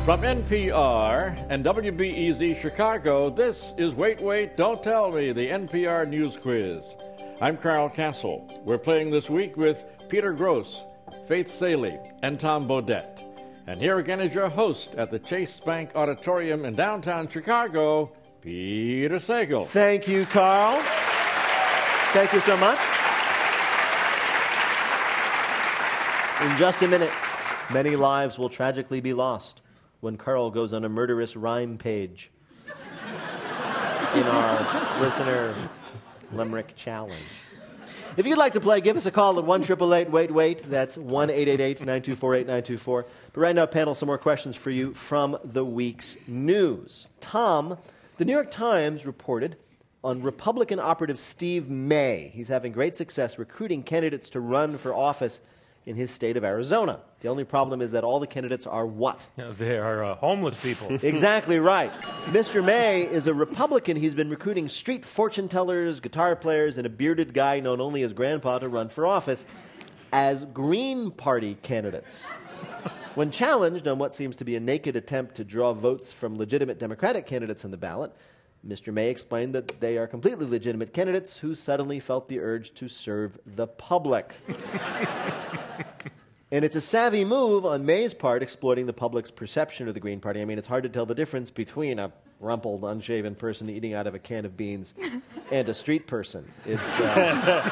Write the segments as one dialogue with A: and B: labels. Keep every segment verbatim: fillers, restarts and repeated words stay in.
A: From N P R and W B E Z Chicago, this is Wait, Wait, Don't Tell Me, the N P R News Quiz. I'm Carl Castle. We're playing this week with Peter Gross, Faith Saley, and Tom Bodette. And here again is your host at the Chase Bank Auditorium in downtown Chicago, Peter Sagal.
B: Thank you, Carl. Thank you so much. In just a minute, many lives will tragically be lost when Carl goes on a murderous rhyme page in our listener limerick challenge. If you'd like to play, give us a call at one eight eight eight, wait, wait. That's one eight eight eight, nine two four, eight nine two four. But right now, panel, some more questions for you from the week's news. Tom, the New York Times reported on Republican operative Steve May. He's having great success recruiting candidates to run for office in his state of Arizona. The only problem is that all the candidates are what?
C: They are uh, homeless people.
B: Exactly right. Mister May is a Republican. He's been recruiting street fortune tellers, guitar players, and a bearded guy known only as Grandpa to run for office as Green Party candidates. When challenged on what seems to be a naked attempt to draw votes from legitimate Democratic candidates on the ballot, Mister May explained that they are completely legitimate candidates who suddenly felt the urge to serve the public. And it's a savvy move on May's part, exploiting the public's perception of the Green Party. I mean, it's hard to tell the difference between a rumpled, unshaven person eating out of a can of beans and a street person. It's... Uh...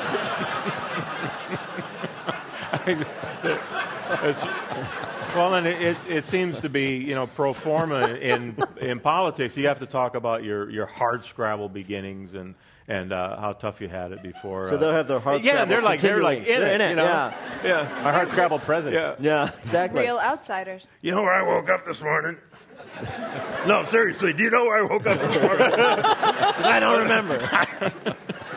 C: it's well, and it, it, it seems to be, you know, pro forma in in politics. You have to talk about your, your hard scrabble beginnings and and uh, how tough you had it before.
B: So
C: uh,
B: they'll have their hard
C: yeah,
B: scrabble.
C: they're like they're like in,
B: they're
C: it,
B: in it,
C: you know?
B: yeah,
C: yeah.
D: Our hard scrabble present.
C: Yeah,
B: yeah, exactly.
E: Real outsiders.
C: You know where I woke up this morning? No, seriously, do you know where I woke up this morning?
B: Because I don't remember.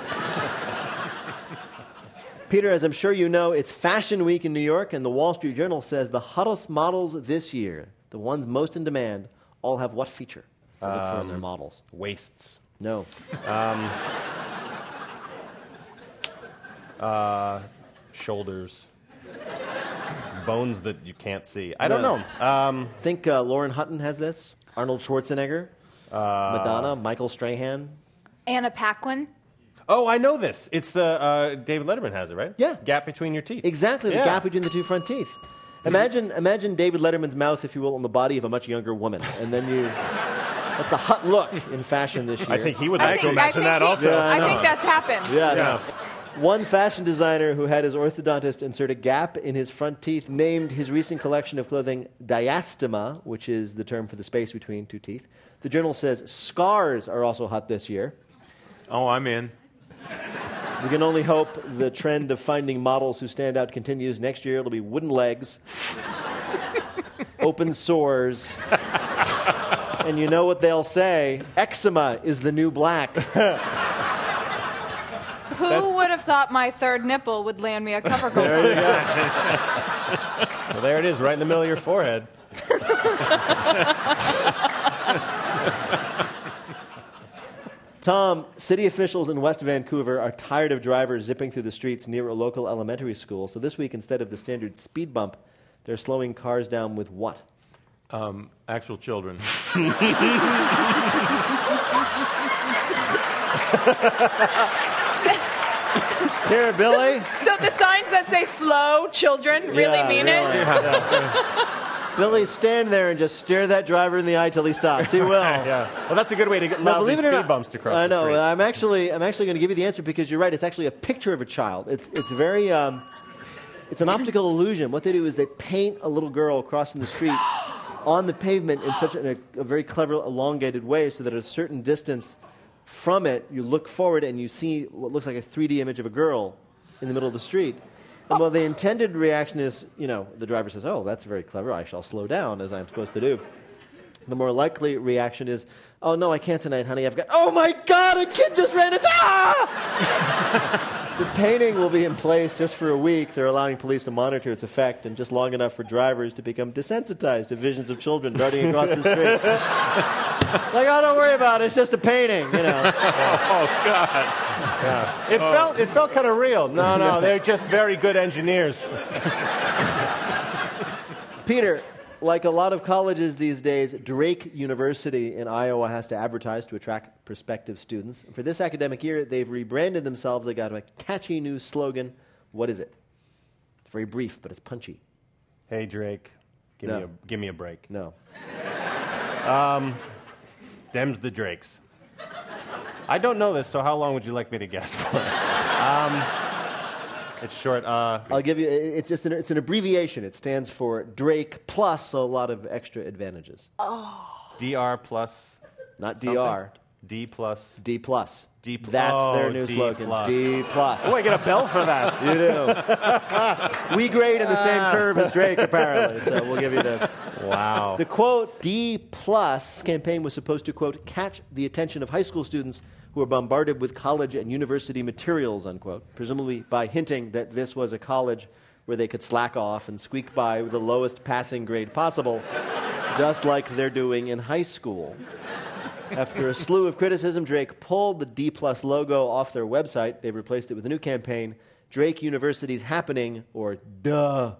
B: Peter, as I'm sure you know, it's Fashion Week in New York, and the Wall Street Journal says the hottest models this year, the ones most in demand, all have what feature to look for in their models?
D: Waists.
B: No.
D: Um, uh, shoulders. Bones that you can't see. I don't
B: No.
D: know. Um,
B: Think uh, Lauren Hutton has this, Arnold Schwarzenegger,
D: uh,
B: Madonna, Michael Strahan.
E: Anna Paquin.
D: oh, I know this. It's the uh, David Letterman has it, right?
B: Yeah.
D: Gap between your teeth.
B: Exactly, the
D: Yeah.
B: gap between the two front teeth. Imagine, imagine David Letterman's mouth, if you will, on the body of a much younger woman, and then you... That's the hot look in fashion this year.
D: I think he would
E: I
D: like to
E: think, I
D: imagine
E: think
D: that
E: he-
D: also.
B: Yeah, I
E: I
B: know.
E: think that's happened.
B: Yes.
D: Yeah.
B: One fashion designer who had his orthodontist insert a gap in his front teeth named his recent collection of clothing diastema, which is the term for the space between two teeth. The Journal says scars are also hot this year.
C: Oh, I'm in.
B: We can only hope the trend of finding models who stand out continues. Next year it'll be wooden legs, open sores, and you know what they'll say, eczema is the new black.
E: Who would have thought my third nipple would land me a cover girl?
B: There you go.
D: Well, there it is, right in the middle of your forehead.
B: Tom, city officials in West Vancouver are tired of drivers zipping through the streets near a local elementary school. So this week, instead of the standard speed bump, they're slowing cars down with what?
C: Um, actual children.
B: Here, Billy.
E: So the signs that say slow children really
B: Yeah,
E: mean
B: really.
E: it?
B: Yeah. Billy, stand there and just stare that driver in the eye till he stops. He will.
D: Yeah. Well, that's a good way to get
B: Now,
D: allow
B: believe
D: these
B: it or
D: speed
B: not,
D: bumps to cross
B: I
D: the
B: know.
D: street.
B: I'm actually, I'm actually going to give you the answer because you're right. It's actually a picture of a child. It's, it's very, um, it's an optical illusion. What they do is they paint a little girl crossing the street on the pavement in such a, a very clever, elongated way, so that at a certain distance from it, you look forward and you see what looks like a three D image of a girl in the middle of the street. And well, the intended reaction is, you know, the driver says, "Oh, that's very clever. I shall slow down as I'm supposed to do." The more likely reaction is, "Oh, no, I can't tonight, honey. I've got, oh, my God, a kid just ran into, ah!" The painting will be in place just for a week. They're allowing police to monitor its effect, and just long enough for drivers to become desensitized to visions of children darting across the street. Like, oh, don't worry about it. It's just a painting, you know.
C: Oh, God.
D: Yeah. It felt it felt kind of real. No, no, they're just very good engineers.
B: Peter, like a lot of colleges these days, Drake University in Iowa has to advertise to attract prospective students. For this academic year, they've rebranded themselves. They got a catchy new slogan. What is it? It's very brief, but it's punchy.
D: Hey, Drake, give,
B: No.
D: me, a, give me a break.
B: No.
D: Dems the Drakes. I don't know this, so how long would you like me to guess for? um, it's short. Uh,
B: I'll give you, it's just an, it's an abbreviation. It stands for Drake plus a lot of extra advantages.
D: D R plus.
B: Not D
D: something?
B: R,
D: D plus.
B: D plus.
D: D pl-
B: That's
D: oh,
B: their new
D: D
B: slogan.
D: plus.
B: D plus.
D: Oh, I get a bell for that.
B: You do. We grade in the same curve as Drake, apparently, so we'll give you the...
D: Wow.
B: The, quote, D plus campaign was supposed to, quote, catch the attention of high school students who are bombarded with college and university materials, unquote, presumably by hinting that this was a college where they could slack off and squeak by with the lowest passing grade possible, just like they're doing in high school. After a slew of criticism, Drake pulled the D plus logo off their website. They replaced it with a new campaign, Drake University's Happening, or Duh.